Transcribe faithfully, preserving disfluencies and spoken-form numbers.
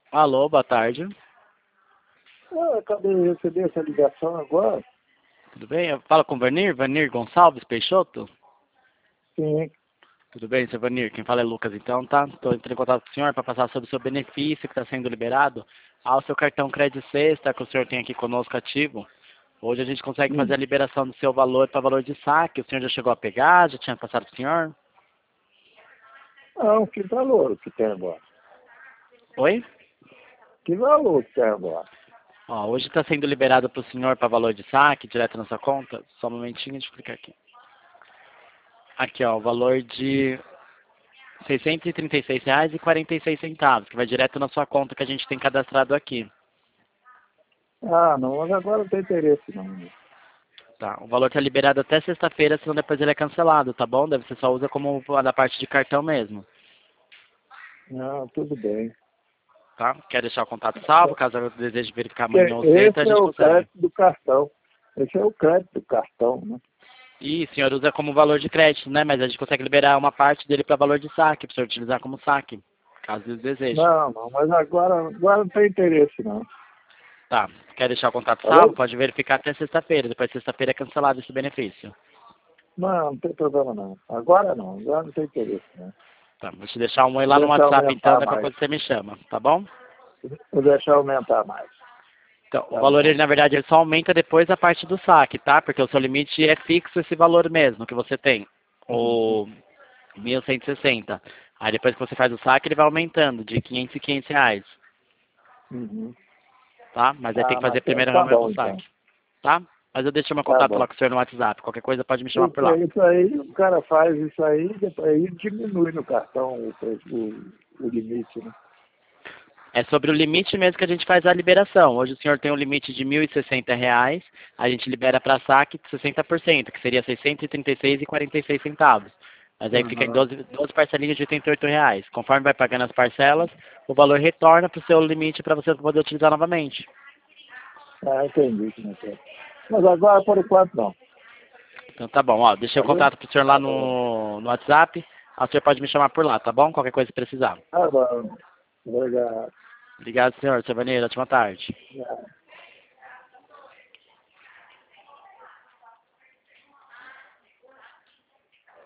Alô, boa tarde. Ah, acabei de receber essa ligação agora. Tudo bem? Eu falo com o Vanir, Vanir Gonçalves Peixoto? Sim. Tudo bem, seu Vanir? Quem fala é Lucas, então, tá? Estou entrando em contato com o senhor para passar sobre o seu benefício que está sendo liberado ao seu cartão Crédito Sexta que o senhor tem aqui conosco ativo. Hoje a gente consegue fazer Hum. a liberação do seu valor para valor de saque. O senhor já chegou a pegar? Já tinha passado para o senhor? Não, que valor que tem agora? Oi? Que valor que tem agora? Ó, hoje está sendo liberado para o senhor para valor de saque, direto na sua conta. Só um momentinho, deixa eu clicar aqui. Aqui, ó, o valor de seiscentos e trinta e seis reais e quarenta e seis centavos, que vai direto na sua conta que a gente tem cadastrado aqui. Ah, não, mas agora não tem interesse não. Tá? O valor está liberado até sexta-feira, senão depois ele é cancelado, tá bom? Deve você só usa como a da parte de cartão mesmo, Não, tudo bem. tá? Quer deixar o contato salvo, caso eu deseje verificar Porque amanhã ou sexta, a esse é gente o consegue. crédito do cartão. Esse é o crédito do cartão, né? E o senhor usa como valor de crédito, né? Mas a gente consegue liberar uma parte dele para valor de saque, para o senhor utilizar como saque, caso ele deseje. Não, não, mas agora, agora não tem interesse não. Tá. Quer deixar o contato Tá salvo? bom? Pode verificar até sexta-feira. Depois de sexta-feira é cancelado esse benefício. Não, não tem problema não. Agora não, agora não tem interesse não. Tá, vou te deixar um oi Vou lá no deixar WhatsApp então, aumentar daí qualquer mais. coisa você me chama, tá bom? Vou deixar aumentar mais. Então, o Tá valor, bom. ele, na verdade, ele só aumenta depois da parte do saque, tá? Porque o seu limite é fixo esse valor mesmo que você tem, Uhum. o mil cento e sessenta. Aí depois que você faz o saque, ele vai aumentando de quinhentos e quinhentos reais, Uhum. tá? Mas aí tem Ah, que fazer mas tá primeiro tá realmente o bom então. saque, tá? Mas eu deixo meu Tá contato lá bom. com o senhor no WhatsApp. Qualquer coisa pode me chamar por Isso, lá. isso aí, o cara faz isso aí, depois aí diminui no cartão o, preço- o, o limite, né? É sobre o limite mesmo que a gente faz a liberação. Hoje o senhor tem um limite de mil e sessenta reais, a gente libera para saque sessenta por cento, que seria seiscentos e trinta e seis reais e quarenta e seis centavos. Mas aí fica em Aham. doze, doze parcelinhas de oitenta e oito reais. Conforme vai pagando as parcelas, o valor retorna para o seu limite para você poder utilizar novamente. Ah, entendi como é que é. Mas agora, por enquanto, não. Então tá bom, ó, deixei Tá o bom? contato pro senhor lá Tá bom. no, no WhatsApp. Aí o senhor pode me chamar por lá, tá bom? Qualquer coisa que precisar. Tá bom. Obrigado. Obrigado, senhor. Seu Vaneiro, ótima tarde. Obrigado.